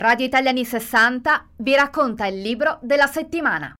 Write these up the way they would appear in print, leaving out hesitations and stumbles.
Radio Italia anni 60 vi racconta il libro della settimana.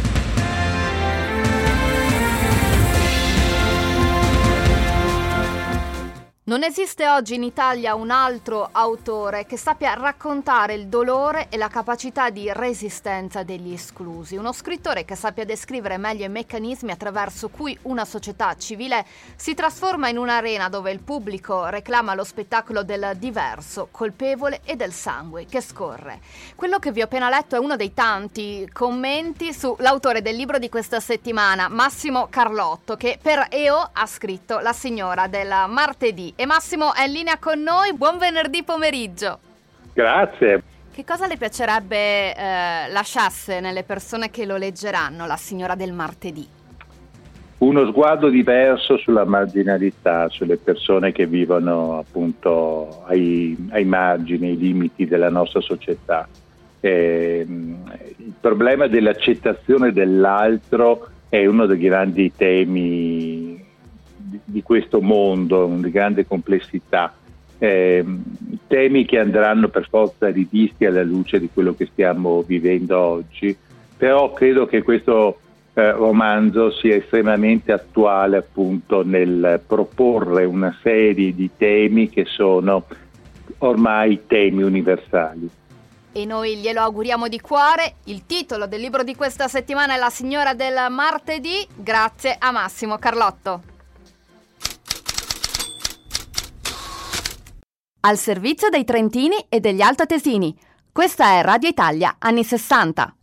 Non esiste oggi in Italia un altro autore che sappia raccontare il dolore e la capacità di resistenza degli esclusi. Uno scrittore che sappia descrivere meglio i meccanismi attraverso cui una società civile si trasforma in un'arena dove il pubblico reclama lo spettacolo del diverso, colpevole e del sangue che scorre. Quello che vi ho appena letto è uno dei tanti commenti sull'autore del libro di questa settimana, Massimo Carlotto, che per EO ha scritto La signora del martedì. E Massimo è in linea con noi, buon venerdì pomeriggio. Grazie. Che cosa le piacerebbe lasciasse nelle persone che lo leggeranno, La signora del martedì? Uno sguardo diverso sulla marginalità, sulle persone che vivono appunto ai margini, ai limiti della nostra società. Il problema dell'accettazione dell'altro è uno dei grandi temi di questo mondo, di grande complessità, temi che andranno per forza rivisti alla luce di quello che stiamo vivendo oggi, però credo che questo romanzo sia estremamente attuale appunto nel proporre una serie di temi che sono ormai temi universali. E noi glielo auguriamo di cuore. Il titolo del libro di questa settimana è La signora del martedì. Grazie a Massimo Carlotto. Al servizio dei trentini e degli altoatesini. Questa è Radio Italia anni 60.